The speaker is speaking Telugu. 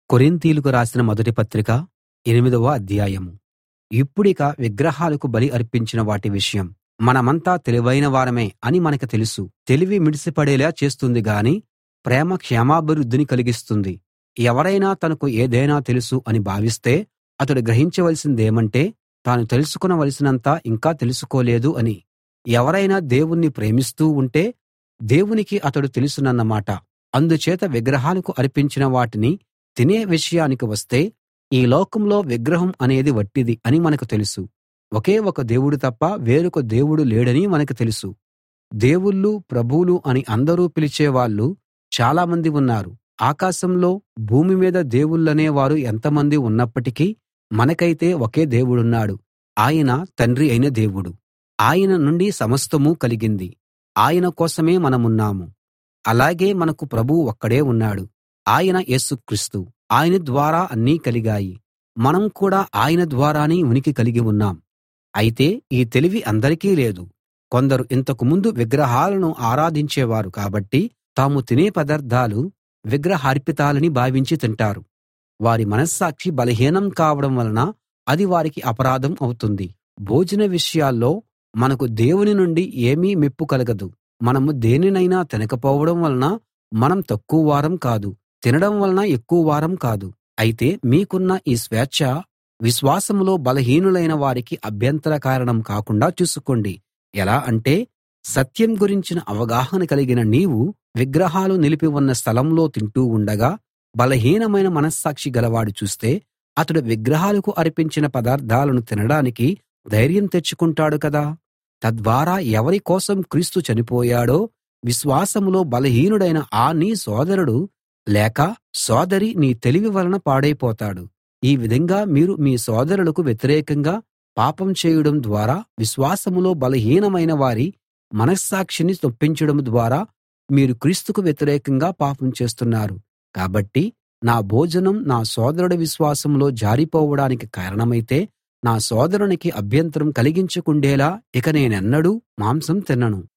కొరింథీయులకు రాసిన మొదటి పత్రిక 8వ అధ్యాయం. ఇప్పుడిక విగ్రహాలకు బలి అర్పించిన వాటి విషయం. మనమంతా తెలివైన వారమే అని మనకు తెలుసు. తెలివి మిడిసిపడేలా చేస్తుంది గాని ప్రేమ క్షేమాభివృద్ధిని కలిగిస్తుంది. ఎవరైనా తనకు ఏదైనా తెలుసు అని భావిస్తే అతడు గ్రహించవలసిందేమంటే తాను తెలుసుకోవలసినంత ఇంకా తెలుసుకోలేదు అని. ఎవరైనా దేవుణ్ణి ప్రేమిస్తూ ఉంటే దేవునికి అతడు తెలుసునన్నమాట. అందుచేత విగ్రహాలకు అర్పించిన వాటిని తినే విషయానికి వస్తే ఈ లోకంలో విగ్రహం అనేది వట్టిది అని మనకు తెలుసు. ఒకే ఒక దేవుడు తప్ప వేరొక దేవుడు లేడని మనకు తెలుసు. దేవుళ్ళు, ప్రభువులు అని అందరూ పిలిచేవాళ్ళు చాలామంది ఉన్నారు. ఆకాశంలో, భూమి మీద దేవుళ్ళనే వారు ఎంతమంది ఉన్నప్పటికీ మనకైతే ఒకే దేవుడున్నాడు. ఆయన తండ్రి అయిన దేవుడు. ఆయన నుండి సమస్తమూ కలిగింది. ఆయన కోసమే మనమున్నాము. అలాగే మనకు ప్రభువు ఒక్కడే ఉన్నాడు. ఆయన యేసుక్రీస్తు. ఆయన ద్వారా అన్నీ కలిగాయి. మనం కూడా ఆయన ద్వారానే ఉనికి కలిగి ఉన్నాం. అయితే ఈ తెలివి అందరికీ లేదు. కొందరు ఇంతకు ముందు విగ్రహాలను ఆరాధించేవారు కాబట్టి తాము తినే పదార్థాలు విగ్రహార్పితాలని భావించి తింటారు. వారి మనస్సాక్షి బలహీనం కావడం వలన అది వారికి అపరాధం అవుతుంది. భోజన విషయాల్లో మనకు దేవుని నుండి ఏమీ మెప్పు కలగదు. మనము దేనినైనా తినకపోవడం వలన మనం తక్కువ వారం కాదు, తినడం వలన ఎక్కువ వారం కాదు. అయితే మీకున్న ఈ స్వేచ్ఛ విశ్వాసంలో బలహీనులైన వారికి అభ్యంతర కారణం కాకుండా చూసుకోండి. ఎలా అంటే సత్యం గురించిన అవగాహన కలిగిన నీవు విగ్రహాలు నిలిపి ఉన్న స్థలంలో తింటూ ఉండగా బలహీనమైన మనస్సాక్షి గలవాడు చూస్తే అతడు విగ్రహాలకు అర్పించిన పదార్థాలను తినడానికి ధైర్యం తెచ్చుకుంటాడు కదా. తద్వారా ఎవరి కోసం క్రీస్తు చనిపోయాడో విశ్వాసంలో బలహీనుడైన ఆ నీ సోదరుడు లేక సోదరి నీ తెలివి వలన పాడైపోతాడు. ఈ విధంగా మీరు మీ సోదరులకు వ్యతిరేకంగా పాపం చేయడం ద్వారా విశ్వాసంలో బలహీనమైన వారి మనస్సాక్షిని నొప్పించడం ద్వారా మీరు క్రీస్తుకు వ్యతిరేకంగా పాపం చేస్తున్నారు. కాబట్టి నా భోజనం నా సోదరుడి విశ్వాసంలో జారిపోవడానికి కారణమైతే నా సోదరునికి అభ్యంతరం కలిగించకుండేలా ఇక నేనెన్నడూ మాంసం తినను.